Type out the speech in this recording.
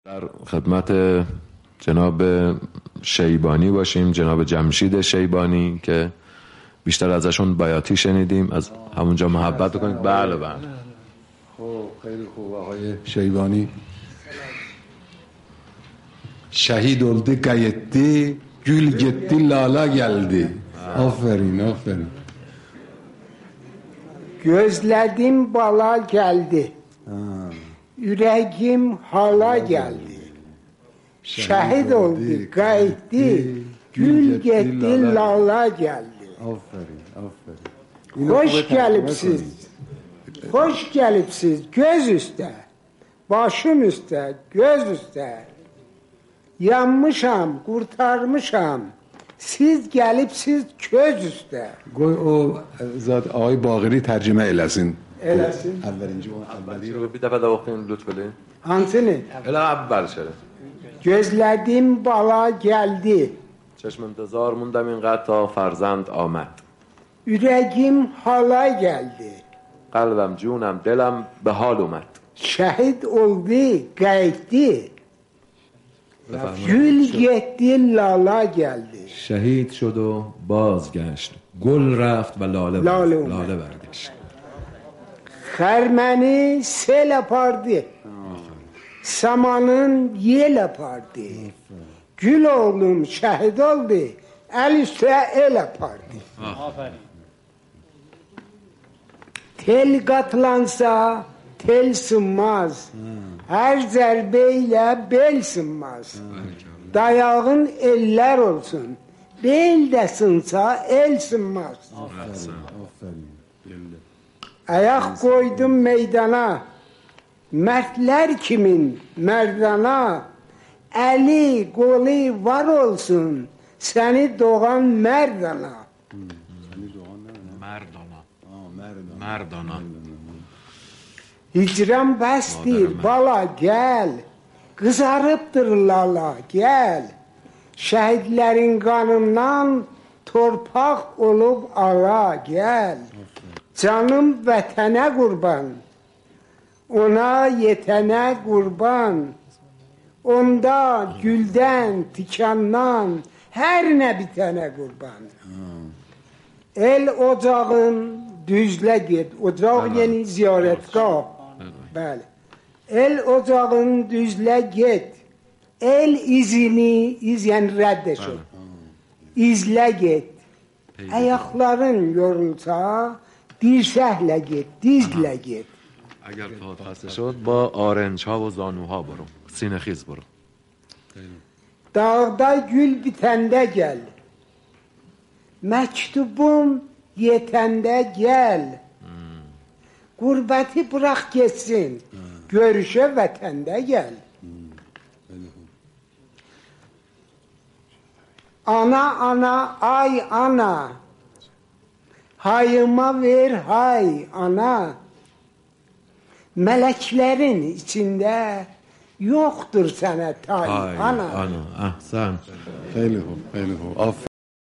در خدمت جناب شیبانی باشیم، جناب جمشید شیبانی که بیشتر ازشون بیاتی شنیدیم، از همونجا محبت بکنید. بله بله. خب خیلی خوب آقای شیبانی. شهید oldu gayetti, gül gitti, lala geldi. Aferin, aferin. Gözledim bala geldi. Yüreğim hala geldi. Şehit oldu, gayetti, gül gitti, lala geldi. Aferin, aferin. Hoş gelipsiz. Hoş gelipsiz. Göz üstte. Başım üstte, göz üstte. Yanmışam, kurtarmışam. Siz gelipsiz köz üstte. Goy o zat آقای باقری ترجمه eləsin. Eləsin. Əvvəlinci o əvvəli رو bir dəfə də oxuyun lütfən. Hansını? Elə əvvəl şöyle. Gözledim bala geldi. چشم انتظار موندم اینقدر تا فرزند آمد. Yüreğim hala geldi. قلبم جونم دلم به حال اومد. Şehit oldu, gayetti. Gül gitti, lala geldi. شهید شد و بازگشت، گل رفت و لاله برگشت. Xərməni sel apardı. Samanın yel apardı. Gül oğlum şəhid oldu. El üstə el apardı. Tel qatlansa tel sınmaz. Hər zərbə ilə bel sınmaz. Dayağın eller olsun. Bel də sınsa el sınmaz. Ayak koydum meydana. Mertler kimin merdana. Eli kolu var olsun. Seni doğan merdana. مردانا. Hicran bəsdir bala gel. Kızarıptır lala gel. Şəhidlərin qanından torpaq olub ala gel. Canım vətənə qurban. Ona yetənə qurban. Onda güldən, tikandan hər nə bitənə qurban. El ocağın düzlə get. Ocaq yeni ziyarətgah. Bəli. El ocağın düzlə get. El izini, yəni rədd şud. İzlə get. Ayaqların yorulsa dirsəhlə get, dizlə get. اگر پات خسته شد با آرنج ها و زانوها برو، سینه خیز برو. Dağda gül bitəndə gəl. Məktubum yetəndə gəl. Qurbəti bırax getsin. Görüşə vətəndə gəl. Ana ana ay ana. Hayıma ver hay ana. Mələklərin içində yoxdur sənə tay ana. Ana, ahsan. خیلی خوب، خیلی خوب.